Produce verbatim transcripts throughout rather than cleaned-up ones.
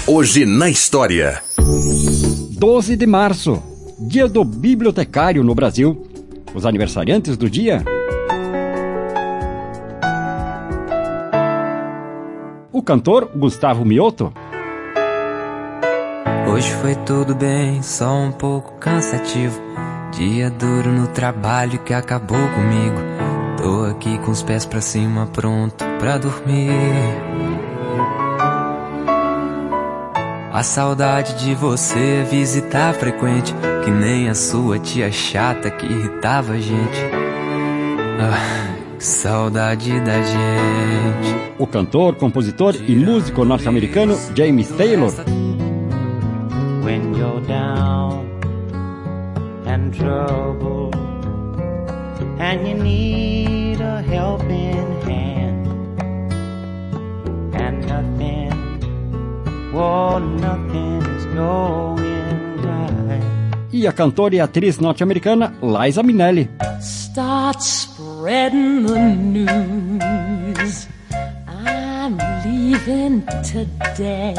Hoje na história. doze de março, dia do bibliotecário no Brasil. Os aniversariantes do dia: o cantor Gustavo Mioto. Hoje foi tudo bem, só um pouco cansativo. Dia duro no trabalho que acabou comigo. Tô aqui com os pés pra cima, pronto pra dormir. A saudade de você é visitar frequente, que nem a sua tia chata que irritava a gente. Ah, saudade da gente. O cantor, compositor e músico norte-americano James Taylor. When you're down and trouble and you need a helping hand and nothing, oh, nothing is going right. E a cantora e atriz norte-americana Liza Minnelli. Start spreading the news. I'm leaving today.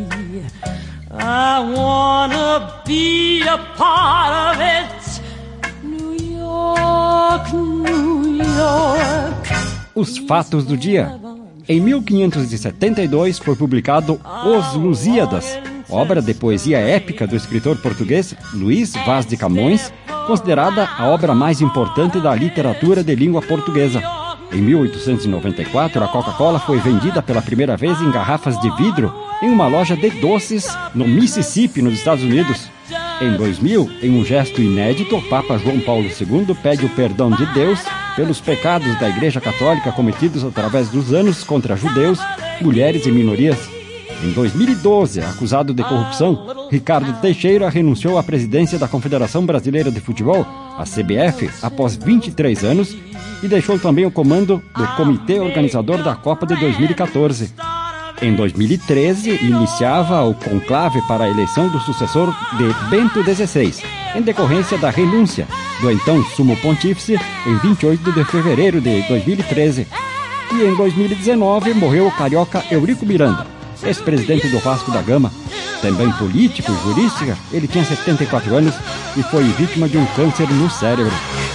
I wanna be a part of it. New York, New York. Os fatos do dia. Em mil quinhentos e setenta e dois foi publicado Os Lusíadas, obra de poesia épica do escritor português Luís Vaz de Camões, considerada a obra mais importante da literatura de língua portuguesa. Em mil oitocentos e noventa e quatro, a Coca-Cola foi vendida pela primeira vez em garrafas de vidro em uma loja de doces no Mississippi, nos Estados Unidos. Em dois mil, em um gesto inédito, o Papa João Paulo segundo pede o perdão de Deus pelos pecados da Igreja Católica cometidos através dos anos contra judeus, mulheres e minorias. Em dois mil e doze, acusado de corrupção, Ricardo Teixeira renunciou à presidência da Confederação Brasileira de Futebol, a C B F, após vinte e três anos, e deixou também o comando do comitê organizador da Copa de dois mil e catorze. Em dois mil e treze, iniciava o conclave para a eleição do sucessor de Bento dezesseis, em decorrência da renúncia do então sumo pontífice em vinte e oito de fevereiro de dois mil e treze. E em dois mil e dezenove morreu o carioca Eurico Miranda, ex-presidente do Vasco da Gama. Também político e jurista, ele tinha setenta e quatro anos e foi vítima de um câncer no cérebro.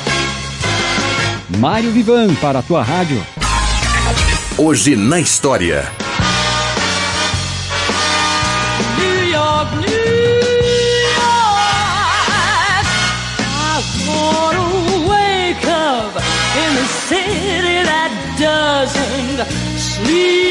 Mário Vivan para a tua rádio. Hoje na história. New York, New York. I wanna wake up in the city that doesn't sleep.